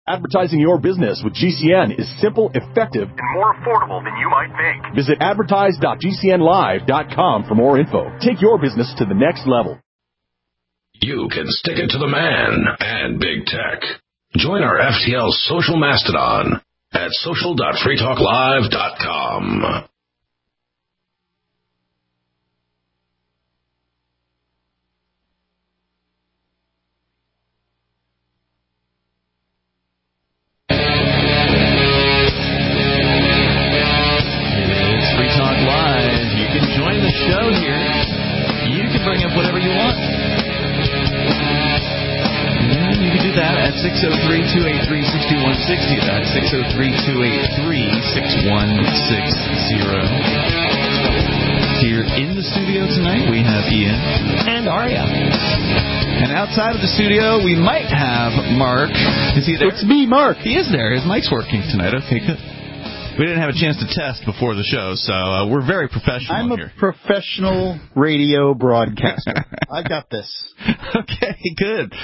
Advertising your business with GCN is simple, effective, and more affordable than you might think. Visit advertise.gcnlive.com for more info. Take your business to the next level. You can stick it to the man and big tech. Join our FTL social mastodon at social.freetalklive.com. Show here. You can bring up whatever you want. You can do that at 603-283-6160. That's 603-283-6160. Here in the studio tonight, we have Ian. And Aria. And outside of the studio, we might have Mark. Is he there? It's me, Mark. He is there. His mic's working tonight. Okay, good. We didn't have a chance to test before the show, so we're very professional here. I'm a professional radio broadcaster. I got this. Okay, good.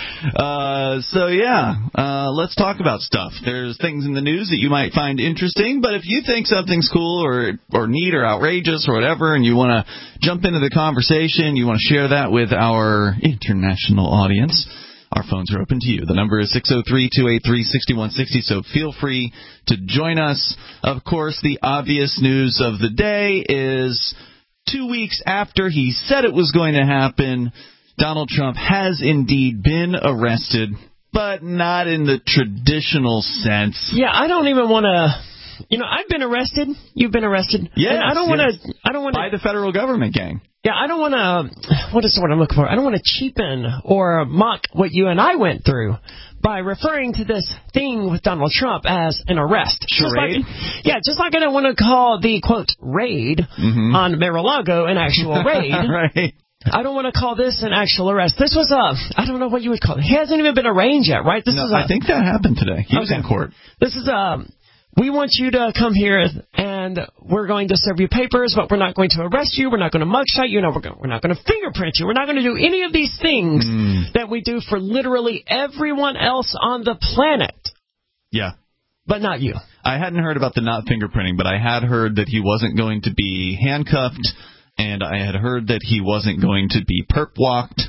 Let's talk about stuff. There's things in the news that you might find interesting, but if you think something's cool or neat or outrageous or whatever, and you want to jump into the conversation, you want to share that with our international audience, our phones are open to you. The number is 603-283-6160, so feel free to join us. Of course, the obvious news of the day is 2 weeks after he said it was going to happen, Donald Trump has indeed been arrested, but not in the traditional sense. Yeah, I don't even want to... I've been arrested. You've been arrested. Yes, and I don't want to... By the federal government, gang. Yeah, I don't want to... What is the word I'm looking for? I don't want to cheapen or mock what you and I went through by referring to this thing with Donald Trump as an arrest. Charade? Just like I don't want to call the, quote, raid on Mar-a-Lago an actual raid. Right. I don't want to call this an actual arrest. This was I don't know what you would call it. He hasn't even been arraigned yet, right? I think that happened today. He was in court. This is we want you to come here, and we're going to serve you papers, but we're not going to arrest you. We're not going to mugshot you. We're not going to fingerprint you. We're not going to do any of these things that we do for literally everyone else on the planet. Yeah. But not you. I hadn't heard about the not fingerprinting, but I had heard that he wasn't going to be handcuffed, and I had heard that he wasn't going to be perp-walked.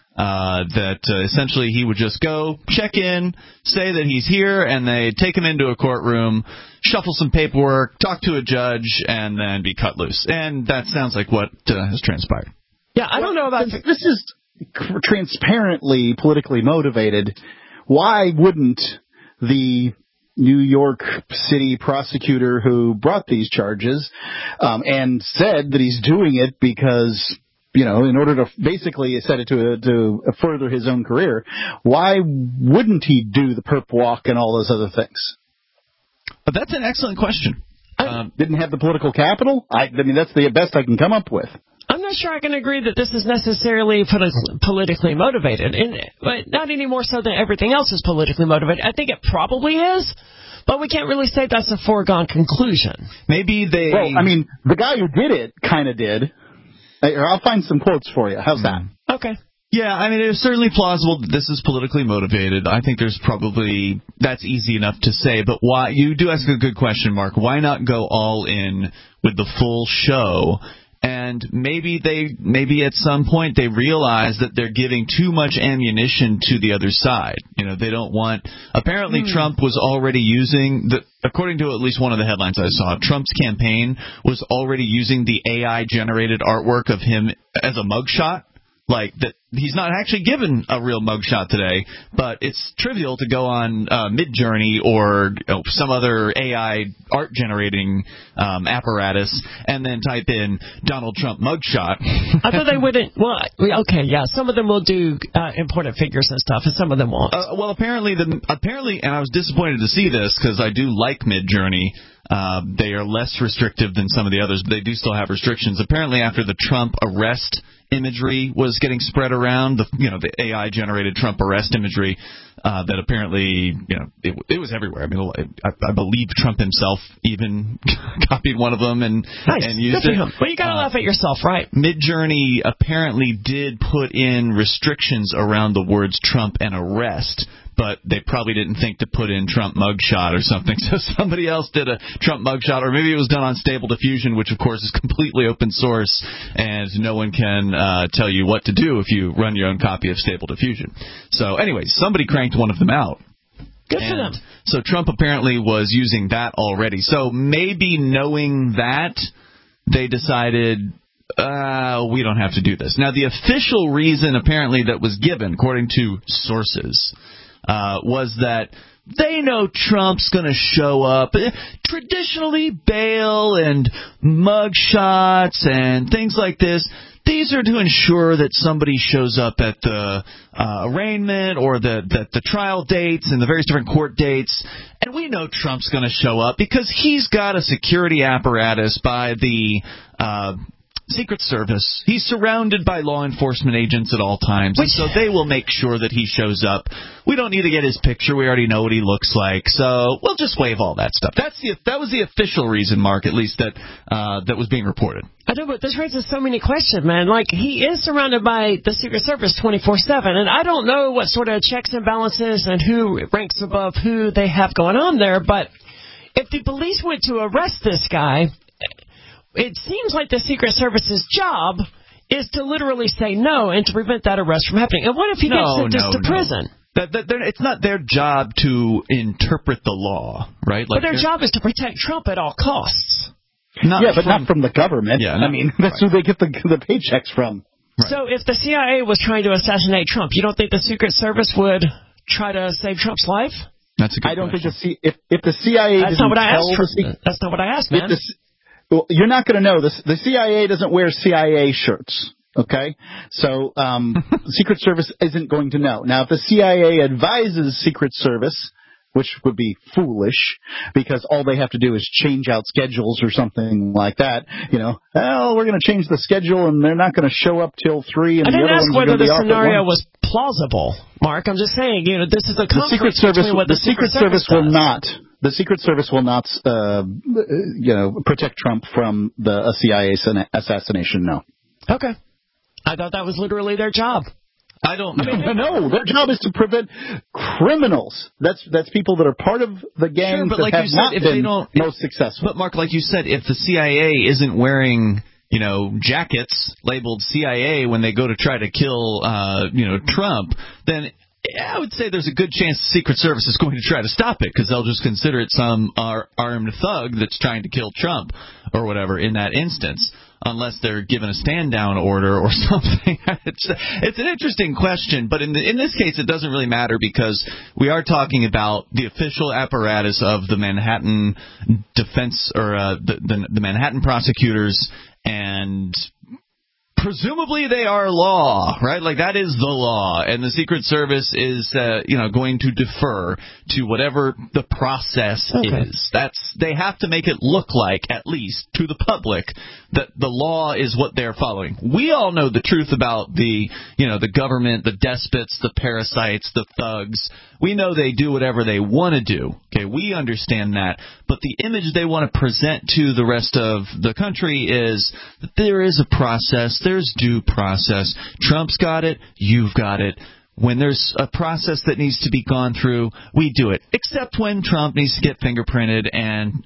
Essentially he would just go, check in, say that he's here, and they take him into a courtroom, shuffle some paperwork, talk to a judge, and then be cut loose. And that sounds like what has transpired. Yeah, I don't know about... This is transparently politically motivated. Why wouldn't the New York City prosecutor who brought these charges and said that he's doing it because... in order to basically set it to further his own career, why wouldn't he do the perp walk and all those other things? But that's an excellent question. Didn't have the political capital? I mean, that's the best I can come up with. I'm not sure I can agree that this is necessarily politically motivated, but not any more so than everything else is politically motivated. I think it probably is. But we can't really say that's a foregone conclusion. Maybe they... Well, I mean, the guy who did it kind of did. I'll find some quotes for you. How's that? Okay. Yeah, I mean, it's certainly plausible that this is politically motivated. I think that's easy enough to say. But why? You do ask a good question, Mark. Why not go all in with the full show? And maybe at some point they realize that they're giving too much ammunition to the other side. They don't want... Apparently Trump was already using... According to at least one of the headlines I saw, Trump's campaign was already using the AI-generated artwork of him as a mugshot. Like, that he's not actually given a real mugshot today, but it's trivial to go on Midjourney or some other AI art-generating apparatus and then type in Donald Trump mugshot. I thought they wouldn't. Well, okay, yeah, some of them will do important figures and stuff, and some of them won't. Well, apparently, and I was disappointed to see this because I do like Midjourney. They are less restrictive than some of the others, but they do still have restrictions. Apparently, after the Trump arrest imagery was getting spread around, the AI-generated Trump arrest imagery, that apparently, it was everywhere. I mean, I believe Trump himself even copied one of them and used it. Well, you gotta laugh at yourself, right? Midjourney apparently did put in restrictions around the words Trump and arrest, but they probably didn't think to put in Trump mugshot or something, so somebody else did a Trump mugshot, or maybe it was done on Stable Diffusion, which of course is completely open source, and no one can tell you what to do if you run your own copy of Stable Diffusion. So anyway, somebody cranked one of them out. Good for them. So Trump apparently was using that already. So maybe knowing that, they decided, we don't have to do this. Now, the official reason apparently that was given, according to sources, was that they know Trump's going to show up. Traditionally, bail and mugshots and things like this, these are to ensure that somebody shows up at the arraignment or the trial dates and the various different court dates. And we know Trump's going to show up because he's got a security apparatus by the Secret Service. He's surrounded by law enforcement agents at all times, and so they will make sure that he shows up. We don't need to get his picture. We already know what he looks like, so we'll just waive all that stuff. That was the official reason, Mark, at least that was being reported. I know, but this raises so many questions, man. Like, he is surrounded by the Secret Service 24/7, and I don't know what sort of checks and balances and who ranks above who they have going on there, but if the police went to arrest this guy, it seems like the Secret Service's job is to literally say no and to prevent that arrest from happening. And what if he gets sentenced to prison? It's not their job to interpret the law, right? But their job is to protect Trump at all costs. But not from the government. Yeah, I mean, that's who they get the paychecks from. Right. So if the CIA was trying to assassinate Trump, you don't think the Secret Service would try to save Trump's life? That's a good question. I don't think if the CIA That's not what I asked. That's not what I asked, man. Well, you're not going to know this. The CIA doesn't wear CIA shirts, okay? So Secret Service isn't going to know. Now, if the CIA advises Secret Service, which would be foolish, because all they have to do is change out schedules or something like that, we're going to change the schedule and they're not going to show up till 3 and I the other didn't ask ones are whether going to be the off at scenario 1. was plausible, Mark. I'm just saying, this is a conflict between what the Secret Service will not. The Secret Service will not, protect Trump from the CIA assassination. No. Okay. I thought that was literally their job. I don't know. No, their job is to prevent criminals. That's people that are part of the gangs but like that have you said, not if been they don't, most successful. But Mark, like you said, if the CIA isn't wearing jackets labeled CIA when they go to try to kill Trump, then I would say there's a good chance the Secret Service is going to try to stop it because they'll just consider it some armed thug that's trying to kill Trump or whatever in that instance, unless they're given a stand-down order or something. It's an interesting question, but in this case it doesn't really matter because we are talking about the official apparatus of the Manhattan defense or the Manhattan prosecutors, and presumably they are law, right? Like that is the law, and the Secret Service is, going to defer to whatever the process is. They have to make it look like, at least to the public, that the law is what they're following. We all know the truth about the government, the despots, the parasites, the thugs. We know they do whatever they want to do. Okay, we understand that. But the image they want to present to the rest of the country is that there is a process, there's due process. Trump's got it, you've got it. When there's a process that needs to be gone through, we do it. Except when Trump needs to get fingerprinted and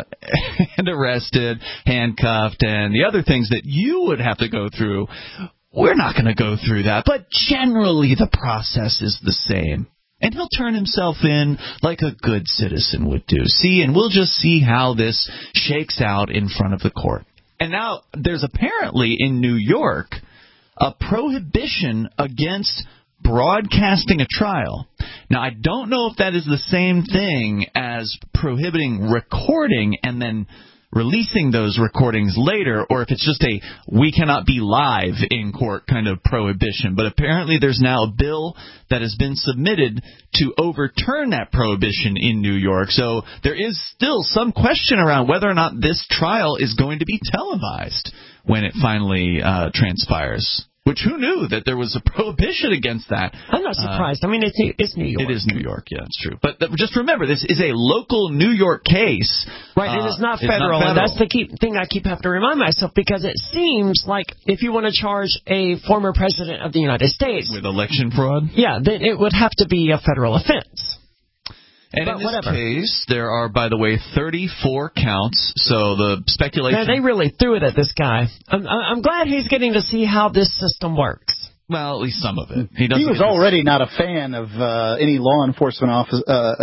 arrested, handcuffed, and the other things that you would have to go through. We're not going to go through that. But generally, the process is the same. And he'll turn himself in like a good citizen would do. And we'll just see how this shakes out in front of the court. And now there's apparently in New York a prohibition against broadcasting a trial. Now, I don't know if that is the same thing as prohibiting recording and then releasing those recordings later, or if it's just a we cannot be live in court kind of prohibition. But apparently there's now a bill that has been submitted to overturn that prohibition in New York. So there is still some question around whether or not this trial is going to be televised when it finally transpires. Which, who knew that there was a prohibition against that? I'm not surprised. I mean, it's New York. It is New York, yeah, it's true. But just remember, this is a local New York case. Right, and it's not federal. And that's the key thing I keep having to remind myself, because it seems like if you want to charge a former president of the United States with election fraud, yeah, then it would have to be a federal offense. And in this case, there are, by the way, 34 counts, so the speculation... Yeah, they really threw it at this guy. I'm glad he's getting to see how this system works. Well, at least some of it. He was already not a fan of any law enforcement office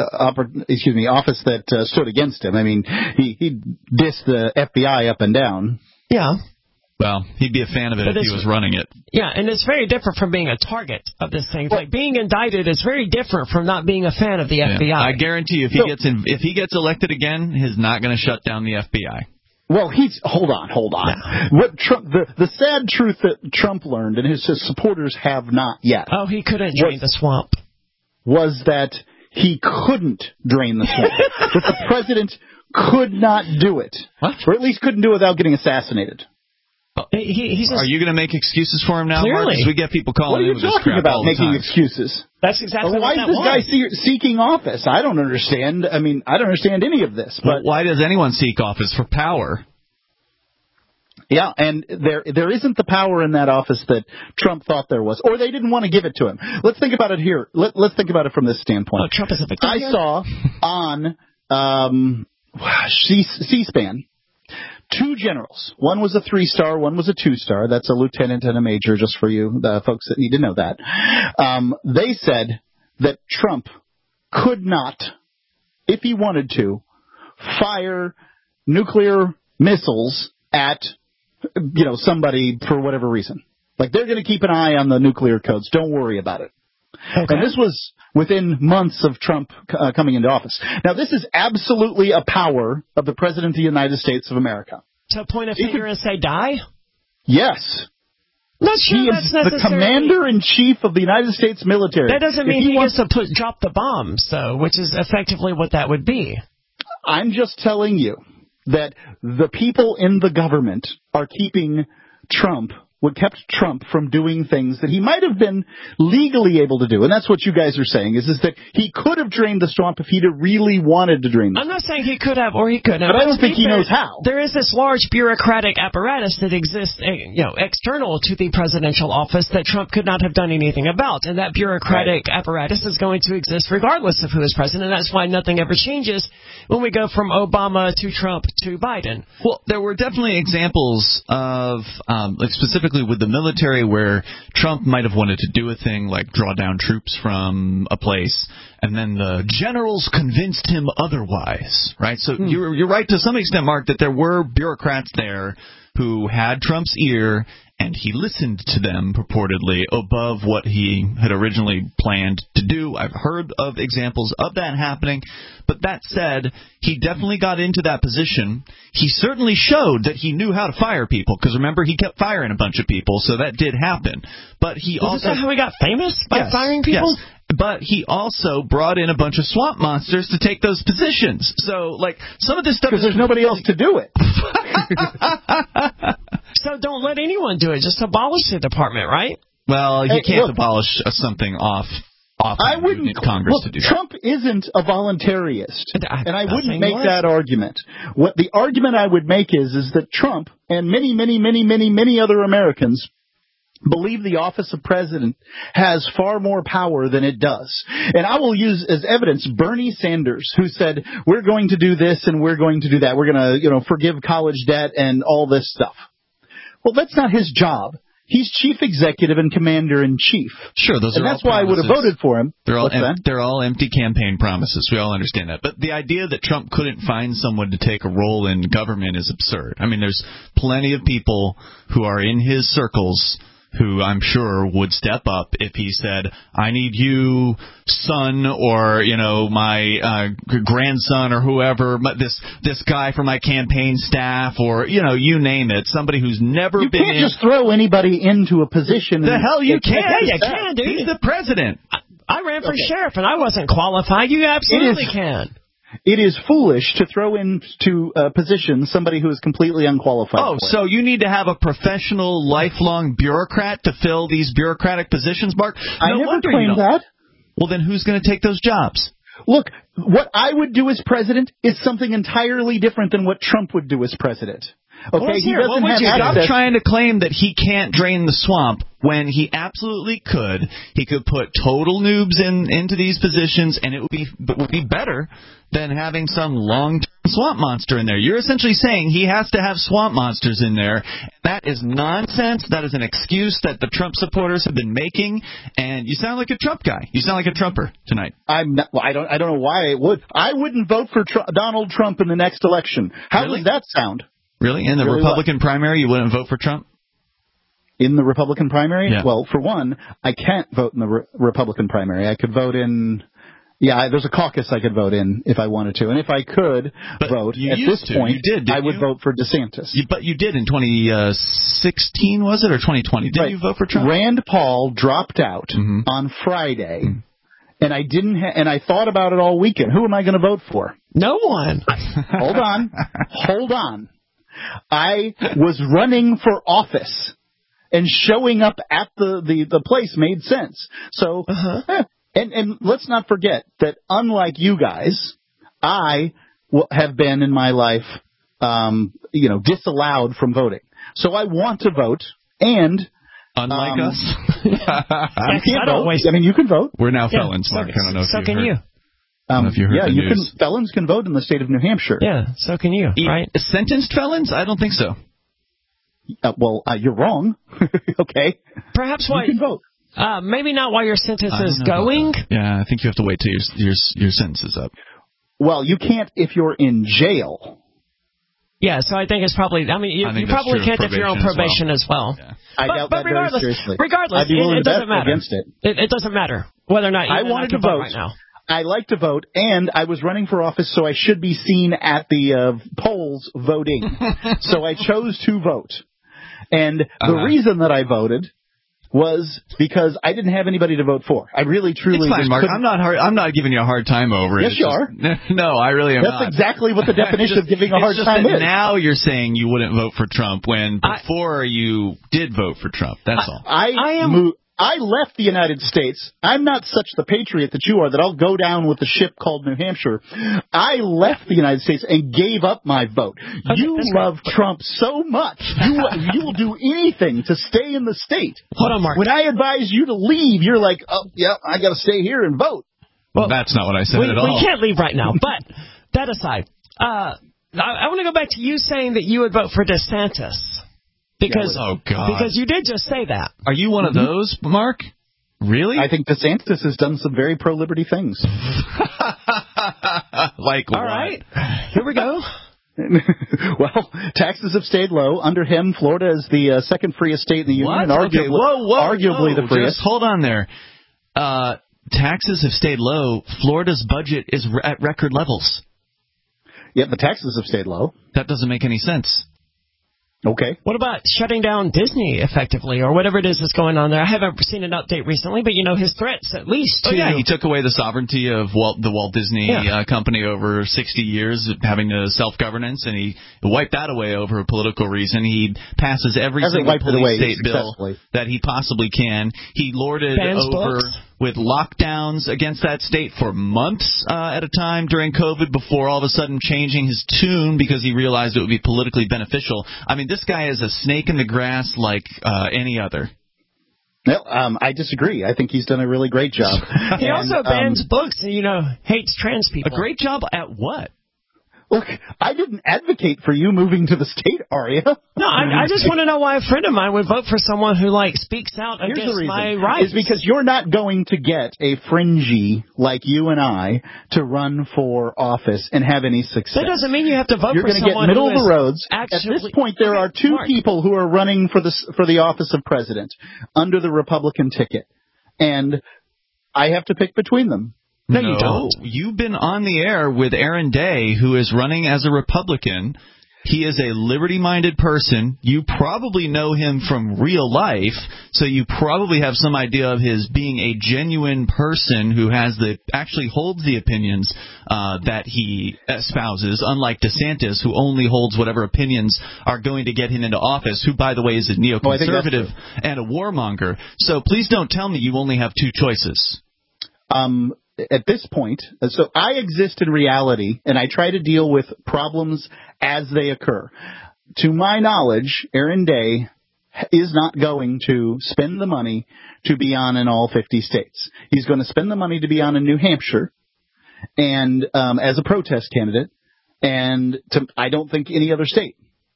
that stood against him. I mean, he dissed the FBI up and down. Yeah. Well, he'd be a fan of it if he was running it. Yeah, and it's very different from being a target of this thing. Like, being indicted is very different from not being a fan of the FBI. I guarantee you, if he gets elected again, he's not going to shut down the FBI. Well, hold on. Yeah. What the sad truth that Trump learned, and his supporters have not yet. Oh, he couldn't drain the swamp. Was that he couldn't drain the swamp. That the president could not do it. What? Or at least couldn't do it without getting assassinated. He's Are you going to make excuses for him now, Clearly. Mark? 'Cause we get people calling in with this crap all the time. What are you talking about, making excuses? That's exactly what that was. Why is this guy seeking office? I don't understand. I mean, I don't understand any of this. But why does anyone seek office? For power. Yeah, and there isn't the power in that office that Trump thought there was, or they didn't want to give it to him. Let's think about it here. Let's think about it from this standpoint. Oh, Trump is a victim here? saw on C-SPAN 2 generals. One was a 3-star, one was a 2-star. That's a lieutenant and a major, just for you, the folks that need to know that. They said that Trump could not, if he wanted to, fire nuclear missiles at somebody for whatever reason. Like, they're going to keep an eye on the nuclear codes. Don't worry about it. Okay. And this was within months of Trump coming into office. Now, this is absolutely a power of the President of the United States of America. To point a finger and say, die? Yes. Not sure he is the commander-in-chief of the United States military. That doesn't mean he gets to drop the bombs, though, which is effectively what that would be. I'm just telling you that the people in the government are keeping kept Trump from doing things that he might have been legally able to do. And that's what you guys are saying, is that he could have drained the swamp if he'd have really wanted to drain the swamp. I'm not saying he could have or he couldn't have. But I don't think he knows how. There is this large bureaucratic apparatus that exists, external to the presidential office that Trump could not have done anything about. And that bureaucratic apparatus is going to exist regardless of who is president. And that's why nothing ever changes when we go from Obama to Trump to Biden. Well, there were definitely examples of, specifically with the military, where Trump might have wanted to do a thing like draw down troops from a place, and then the generals convinced him otherwise, right? So you're right to some extent, Mark, that there were bureaucrats there who had Trump's ear, and he listened to them purportedly above what he had originally planned to do. I've heard of examples of that happening. But that said, he definitely got into that position. He certainly showed that he knew how to fire people, because remember, he kept firing a bunch of people, so that did happen. But he also... Is that how he got famous? By firing people? Yes. But he also brought in a bunch of swamp monsters to take those positions. So, some of this stuff... Because there's nobody else to do it. So don't let anyone do it. Just abolish the department, right? Well, you can't abolish something off I wouldn't. Congress to do Trump isn't a voluntarist, and I wouldn't make that argument. What the argument I would make is that Trump and many other Americans believe the office of president has far more power than it does. And I will use as evidence Bernie Sanders, who said, we're going to do this and we're going to do that. We're going to, forgive college debt and all this stuff. Well, that's not his job. He's chief executive and commander-in-chief. Sure, those are all that's why I would have voted for him. They're all empty campaign promises. We all understand that. But the idea that Trump couldn't find someone to take a role in government is absurd. I mean, there's plenty of people who are in his circles who I'm sure would step up if he said, I need you, son, or, my grandson or whoever, this guy from my campaign staff, or, you name it, somebody who's never been in. You can't just throw anybody into a position. The hell you can. Yeah, you can, dude. He's the president. I ran for sheriff, and I wasn't qualified. You absolutely can. It is foolish to throw into a position somebody who is completely unqualified. Oh, for it. so you need to have a professional, lifelong bureaucrat to fill these bureaucratic positions, Mark? I never claimed that. Well, then who's going to take those jobs? Look, what I would do as president is something entirely different than what Trump would do as president. Okay, he doesn't have access. Stop trying to claim that he can't drain the swamp when he absolutely could. He could put total noobs into these positions, and it would be better than having some long-term swamp monster in there. You're essentially saying he has to have swamp monsters in there. That is nonsense. That is an excuse that the Trump supporters have been making, and you sound like a Trump guy. You sound like a Trumper tonight. I'm not, well, I don't know why I would. I wouldn't vote for Donald Trump in the next election. How does that sound? Really? In the Republican primary, you wouldn't vote for Trump? In the Republican primary? Yeah. Well, for one, I can't vote in the Republican primary. I could vote in... Yeah, there's a caucus I could vote in if I wanted to. And if I could vote, at this point, I would vote for DeSantis. But you did in 2016, was it, or 2020? Did you vote for Trump? Rand Paul dropped out on Friday, and I didn't. And I thought about it all weekend. Who am I going to vote for? No one. Hold on. I was running for office, and showing up at the place made sense. So, and let's not forget that unlike you guys, I have been in my life, disallowed from voting. So I want to vote, and unlike us, you can't vote. I mean, you can vote. We're now felons, Mark. I don't know if so can you. Felons can vote in the state of New Hampshire. Yeah, so can you, right? Sentenced felons? I don't think so. You're wrong. Okay. Perhaps you can vote. Maybe not while your sentence is going. Yeah, I think you have to wait till your sentence is up. Well, you can't if you're in jail. Yeah, so I think it's probably. I mean, you probably can't if you're on probation as well. Yeah. I doubt that regardless, very seriously. Regardless, I'd be willing it doesn't matter. Against it. It doesn't matter whether or not you I wanted to vote right now. I like to vote, and I was running for office, so I should be seen at the polls voting. So I chose to vote. And the reason that I voted was because I didn't have anybody to vote for. I really, truly... It's fine, Mark. I'm not giving you a hard time over it. Yes, you are. No, I really am not. That's exactly what the definition of giving a hard time is. Now you're saying you wouldn't vote for Trump when before you did vote for Trump. That's all. I left the United States. I'm not such the patriot that you are that I'll go down with the ship called New Hampshire. I left the United States and gave up my vote. You love Trump so much. You will do anything to stay in the state. Hold on, Mark. When I advise you to leave, you're like, oh, yeah, I got to stay here and vote. Well, that's not what I said at all. We can't leave right now. But that aside, I want to go back to you saying that you would vote for DeSantis. Because you did just say that. Are you one of those, Mark? Really? I think DeSantis has done some very pro-liberty things. Like what? All right. Here we go. Well, taxes have stayed low. Under him, Florida is the second freest state in the union. And arguably the freest. Just hold on there. Taxes have stayed low. Florida's budget is at record levels. Yeah, the taxes have stayed low. That doesn't make any sense. Okay. What about shutting down Disney effectively, or whatever it is that's going on there? I haven't seen an update recently, but his threats at least. He took away the sovereignty of the Walt Disney Company over 60 years, having the self-governance, and he wiped that away over a political reason. He passes every single police state bill that he possibly can. He lorded over with lockdowns against that state for months at a time during COVID before all of a sudden changing his tune because he realized it would be politically beneficial. I mean, this guy is a snake in the grass like any other. No, I disagree. I think he's done a really great job. He also bans books and, hates trans people. A great job at what? Look, I didn't advocate for you moving to the state, Aria. No, I just want to know why a friend of mine would vote for someone who, speaks out against my rights. It's because you're not going to get a fringy like you and I to run for office and have any success. That doesn't mean you have to vote for someone who is... You're going to get middle of the roads. At this point, there are two people who are running for the office of president under the Republican ticket. And I have to pick between them. No, you don't. You've been on the air with Aaron Day, who is running as a Republican. He is a liberty-minded person. You probably know him from real life, so you probably have some idea of his being a genuine person who actually holds the opinions that he espouses, unlike DeSantis, who only holds whatever opinions are going to get him into office, who, by the way, is a neoconservative and a warmonger. So please don't tell me you only have two choices. At this point, so I exist in reality, and I try to deal with problems as they occur. To my knowledge, Aaron Day is not going to spend the money to be on in all 50 states. He's going to spend the money to be on in New Hampshire and as a protest candidate, and I don't think any other state.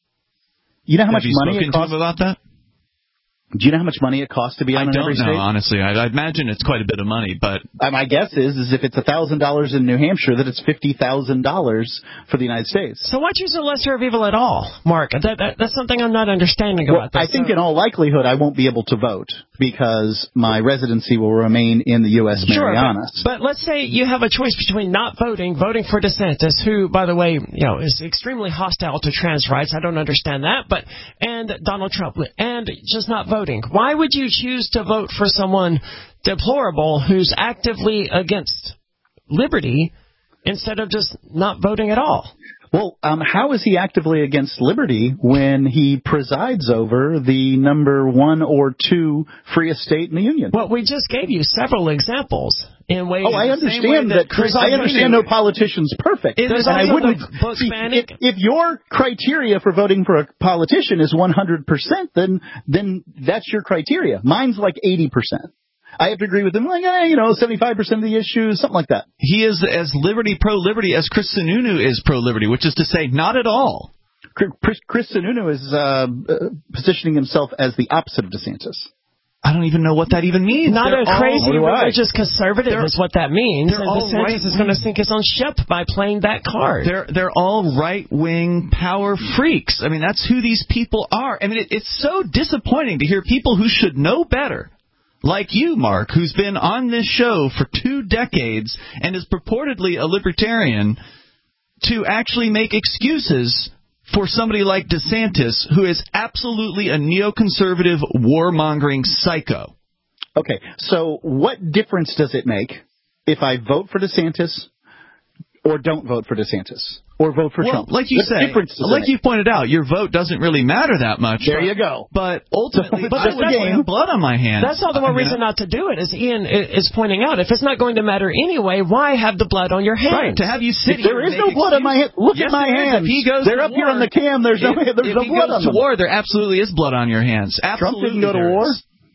You know how much money it costs? Have you spoken to him about that? Do you know how much money it costs to be on in every state? I don't know, honestly. I imagine it's quite a bit of money, but my guess is if it's $1,000 in New Hampshire, that it's $50,000 for the United States. So why choose the lesser of evil at all, Mark? That's something I'm not understanding about this. I think in all likelihood I won't be able to vote because my residency will remain in the U.S. Marianas. But let's say you have a choice between not voting for DeSantis, who, by the way, is extremely hostile to trans rights. I don't understand that. And Donald Trump, and just not voting. Why would you choose to vote for someone deplorable who's actively against liberty instead of just not voting at all? Well, how is he actively against liberty when he presides over the number 1 or 2 freest state in the union? Well, we just gave you several examples in ways. I understand that. I understand no politician's perfect. And I wouldn't. If your criteria for voting for a politician is 100%, then that's your criteria. Mine's like 80%. I have to agree with him, 75% of the issues, something like that. He is as pro-liberty as Chris Sununu is pro-liberty, which is to say, not at all. Chris Sununu is positioning himself as the opposite of DeSantis. I don't even know what that even means. Not a crazy religious conservative is what that means. And DeSantis is going to sink his own ship by playing that card. They're all right-wing power freaks. I mean, that's who these people are. I mean, it's so disappointing to hear people who should know better, like you, Mark, who's been on this show for 2 decades and is purportedly a libertarian, to actually make excuses for somebody like DeSantis, who is absolutely a neoconservative, warmongering psycho. Okay, so what difference does it make if I vote for DeSantis or don't vote for DeSantis? Or vote for Trump? Like you say, like you pointed out, your vote doesn't really matter that much. There you go. But ultimately, I would have blood on my hands. That's all the more reason not to do it, as Ian is pointing out. If it's not going to matter anyway, why have the blood on your hands? Right, to have you sit here. There is no blood on my hands. Look at my hands. They're up here on the cam. There's no blood on them. If he goes to war, there absolutely is blood on your hands. Absolutely. Trump didn't go to war?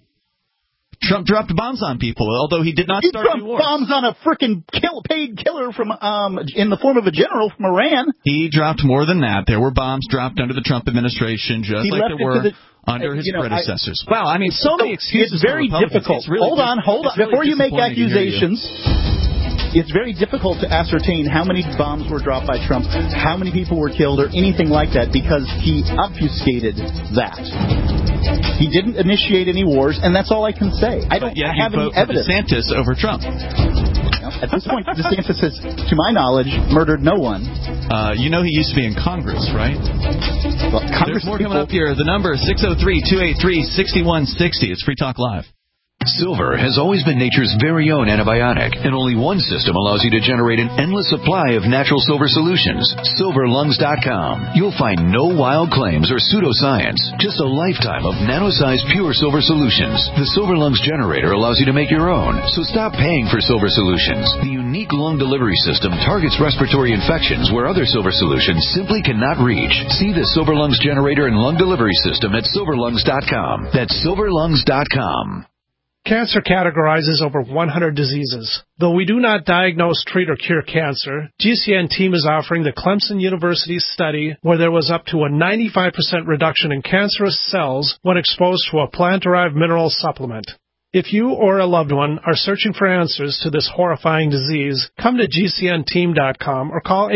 Trump dropped bombs on people, although he did not start any wars. He dropped bombs on a freaking paid killer from in the form of a general from Iran. He dropped more than that. There were bombs dropped under the Trump administration, just like there were under his predecessors. Wow, I mean, so many excuses. It's very difficult. Hold on. Before you make accusations, it's very difficult to ascertain how many bombs were dropped by Trump, how many people were killed, or anything like that, because he obfuscated that. He didn't initiate any wars, and that's all I can say. I don't have any evidence. DeSantis over Trump. At this point, DeSantis has, to my knowledge, murdered no one. He used to be in Congress, right? Well, There's more coming up here. The number is 603-283-6160. It's Free Talk Live. Silver has always been nature's very own antibiotic, and only one system allows you to generate an endless supply of natural silver solutions. SilverLungs.com. You'll find no wild claims or pseudoscience, just a lifetime of nano-sized pure silver solutions. The Silver Lungs generator allows you to make your own, so stop paying for silver solutions. The unique lung delivery system targets respiratory infections where other silver solutions simply cannot reach. See the Silver Lungs generator and lung delivery system at SilverLungs.com. That's SilverLungs.com. Cancer categorizes over 100 diseases. Though we do not diagnose, treat, or cure cancer, GCN team is offering the Clemson University study where there was up to a 95% reduction in cancerous cells when exposed to a plant-derived mineral supplement. If you or a loved one are searching for answers to this horrifying disease, come to GCNteam.com or call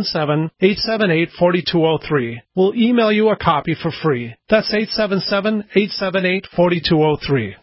877-878-4203. We'll email you a copy for free. That's 877-878-4203.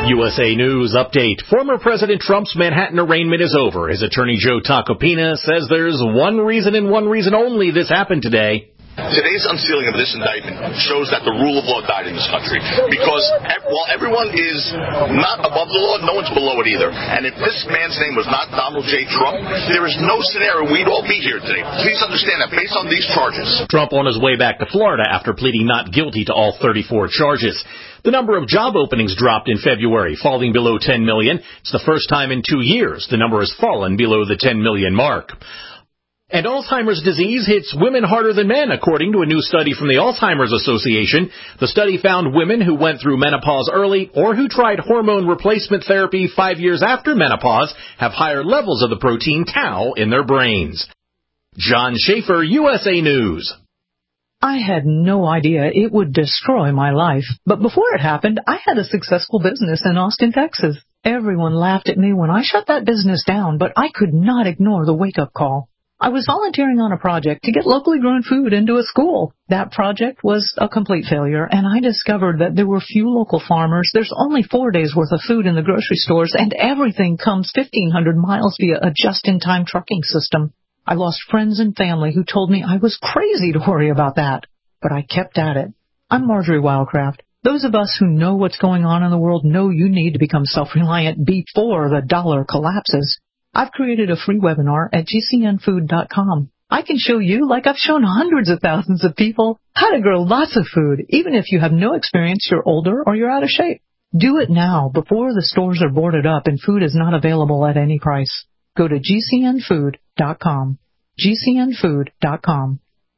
USA News update. Former President Trump's Manhattan arraignment is over. His attorney Joe Tacopina says there's one reason and one reason only this happened today. Today's unsealing of this indictment shows that the rule of law died in this country. Because while everyone is not above the law, no one's below it either. And if this man's name was not Donald J. Trump, there is no scenario we'd all be here today. Please understand that based on these charges. Trump on his way back to Florida after pleading not guilty to all 34 charges. The number of job openings dropped in February, falling below 10 million. It's the first time in 2 years the number has fallen below the 10 million mark. And Alzheimer's disease hits women harder than men, according to a new study from the Alzheimer's Association. The study found women who went through menopause early or who tried hormone replacement therapy 5 years after menopause have higher levels of the protein tau in their brains. John Schaefer, USA News. I had no idea it would destroy my life. But before it happened, I had a successful business in Austin, Texas. Everyone laughed at me when I shut that business down, but I could not ignore the wake-up call. I was volunteering on a project to get locally grown food into a school. That project was a complete failure, and I discovered that there were few local farmers. There's only 4 days' worth of food in the grocery stores, and everything comes 1,500 miles via a just-in-time trucking system. I lost friends and family who told me I was crazy to worry about that, but I kept at it. I'm Marjorie Wildcraft. Those of us who know what's going on in the world know you need to become self-reliant before the dollar collapses. I've created a free webinar at gcnfood.com. I can show you, like I've shown hundreds of thousands of people, how to grow lots of food, even if you have no experience, you're older, or you're out of shape. Do it now before the stores are boarded up and food is not available at any price. Go to gcnfood.com. gcnfood.com.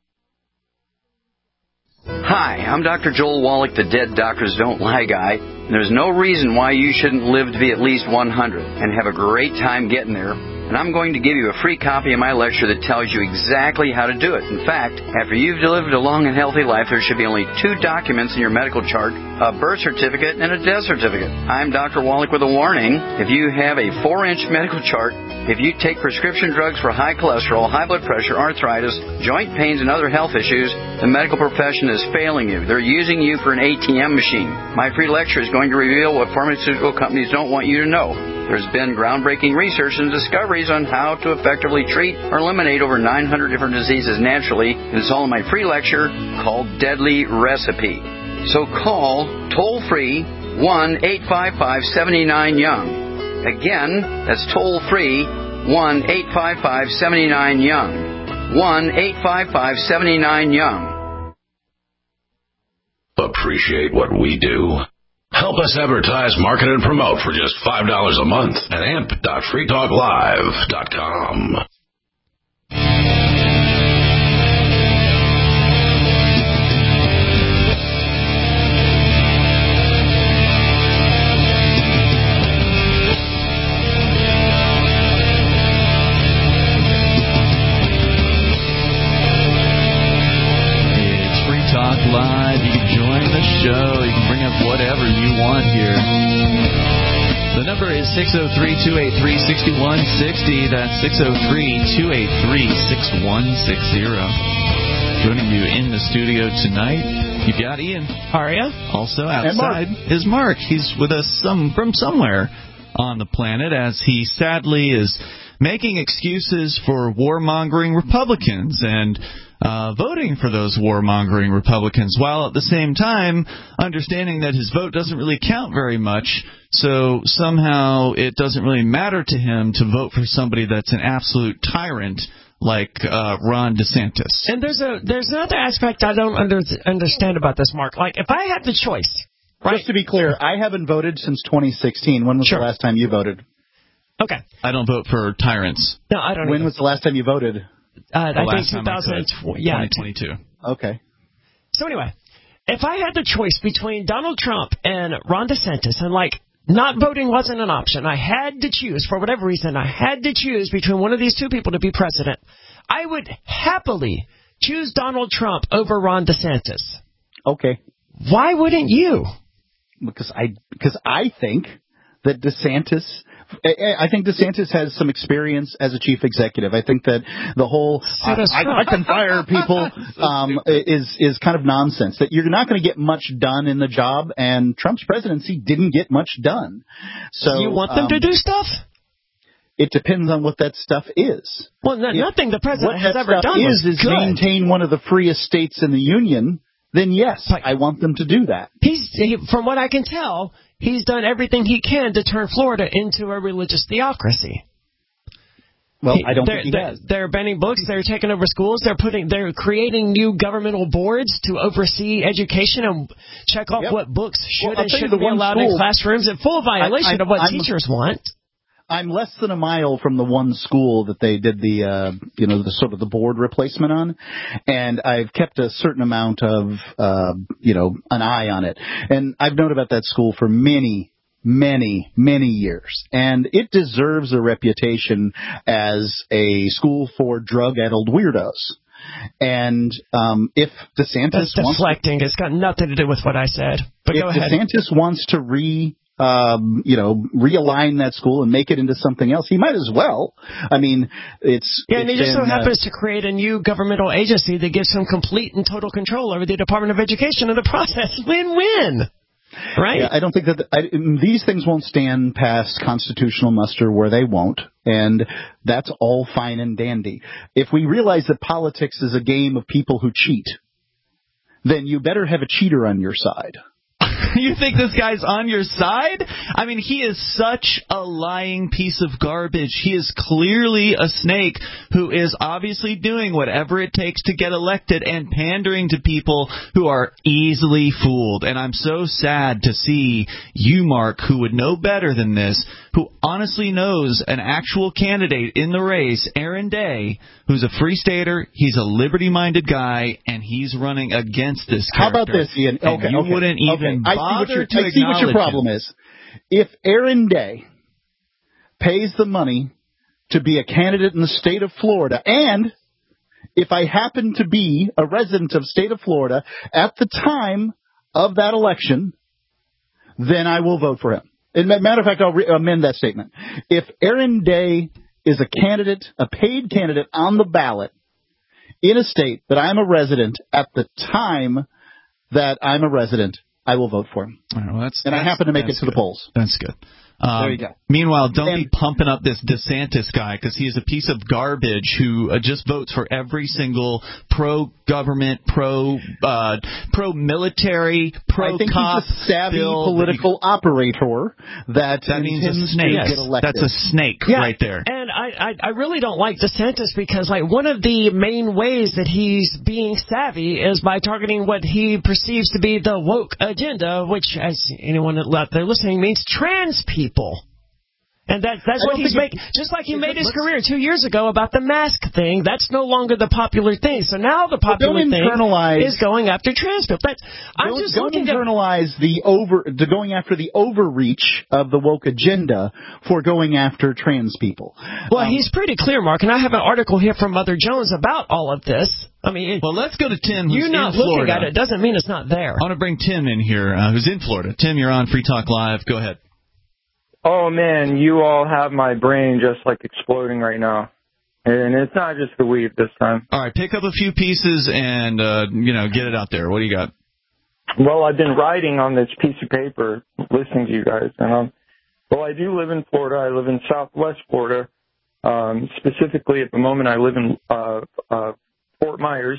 Hi, I'm Dr. Joel Wallach, the Dead Doctors Don't Lie guy. There's no reason why you shouldn't live to be at least 100 and have a great time getting there. And I'm going to give you a free copy of my lecture that tells you exactly how to do it. In fact, after you've lived a long and healthy life, there should be only 2 documents in your medical chart, a birth certificate and a death certificate. I'm Dr. Wallach with a warning. If you have a 4-inch medical chart, if you take prescription drugs for high cholesterol, high blood pressure, arthritis, joint pains, and other health issues, the medical profession is failing you. They're using you for an ATM machine. My free lecture is going to reveal what pharmaceutical companies don't want you to know. There's been groundbreaking research and discoveries on how to effectively treat or eliminate over 900 different diseases naturally, and it's all in my free lecture called Deadly Recipe. So call toll-free 1-855-79-YOUNG. Again, that's toll-free 1-855-79-YOUNG. 1-855-79-YOUNG. Appreciate what we do? Help us advertise, market, and promote for just $5 a month at amp.freetalklive.com. It's Free Talk Live. You can join the show. You can bring up whatever you want here. The number is 603-283-6160. That's 603-283-6160. Joining you in the studio tonight, you've got Ian. Aria. Also outside is Mark. He's with us from somewhere on the planet, as he sadly is making excuses for warmongering Republicans and voting for those warmongering Republicans, while at the same time understanding that his vote doesn't really count very much, so somehow it doesn't really matter to him to vote for somebody that's an absolute tyrant like Ron DeSantis. And there's another aspect I don't understand about this, Mark. Like, if I had the choice, right? Just to be clear, I haven't voted since 2016. When was the last time you voted? Okay. I don't vote for tyrants. No, I don't. When was the last time you voted? I think 2022. Okay. So anyway, if I had the choice between Donald Trump and Ron DeSantis, and like not voting wasn't an option, I had to choose, for whatever reason, I had to choose between one of these two people to be president, I would happily choose Donald Trump over Ron DeSantis. Okay. Why wouldn't you? Because I think that DeSantis I think DeSantis has some experience as a chief executive. I think that the whole I can fire people is kind of nonsense. That you're not going to get much done in the job, and Trump's presidency didn't get much done. So you want them to do stuff? It depends on what that stuff is. Well, nothing the president has ever done is maintain one of the freest states in the union. Then yes, I want them to do that. From what I can tell, he's done everything he can to turn Florida into a religious theocracy. Well, I don't think he has. They're banning books. They're taking over schools. They're creating new governmental boards to oversee education and check off what books should and shouldn't be allowed in classrooms, and full violation of what teachers want. I'm less than a mile from the one school that they did the sort of the board replacement on, and I've kept a certain amount of, an eye on it. And I've known about that school for many years, and it deserves a reputation as a school for drug-addled weirdos. And if DeSantis deflecting, it's got nothing to do with what I said. But go ahead. If DeSantis wants to realign that school and make it into something else, he might as well. I mean, and he just so happens to create a new governmental agency that gives him complete and total control over the Department of Education in the process. Win-win. Right? Yeah, I don't think that these things won't stand past constitutional muster where they won't, and that's all fine and dandy. If we realize that politics is a game of people who cheat, then you better have a cheater on your side. You think this guy's on your side? I mean, he is such a lying piece of garbage. He is clearly a snake who is obviously doing whatever it takes to get elected and pandering to people who are easily fooled. And I'm so sad to see you, Mark, who would know better than this, who honestly knows an actual candidate in the race, Aaron Day, who's a free stater, he's a liberty-minded guy, and he's running against this character. How about this, Ian? Okay, you wouldn't even bother to I see what your problem is. If Aaron Day pays the money to be a candidate in the state of Florida, and if I happen to be a resident of the state of Florida at the time of that election, then I will vote for him. As a matter of fact, I'll amend that statement. If Aaron Day is a candidate, a paid candidate on the ballot in a state that I'm a resident at the time that I'm a resident, I will vote for him. All right, well, I happen to make it to the polls. That's good. There you go. Meanwhile, don't be pumping up this DeSantis guy, because he is a piece of garbage who just votes for every single pro-government, pro-military, pro-cop. I think he's a savvy political operator that means a snake. Get elected. That's a snake right there. And I really don't like DeSantis because one of the main ways that he's being savvy is by targeting what he perceives to be the woke agenda, which, as anyone out there listening, means trans people. And that's what he's making. Just like he made his career 2 years ago about the mask thing, that's no longer the popular thing. So now the popular thing is going after trans people. Don't internalize going after the overreach of the woke agenda for going after trans people. Well, he's pretty clear, Mark, and I have an article here from Mother Jones about all of this. I mean, well, let's go to Tim, who's you're not in Florida. looking at it doesn't mean it's not there. I want to bring Tim in here, who's in Florida. Tim, you're on Free Talk Live. Go ahead. Oh, man, you all have my brain just, exploding right now. And it's not just the weed this time. All right, pick up a few pieces and, get it out there. What do you got? Well, I've been writing on this piece of paper, listening to you guys. And, I do live in Florida. I live in Southwest Florida. Specifically, at the moment, I live in Fort Myers.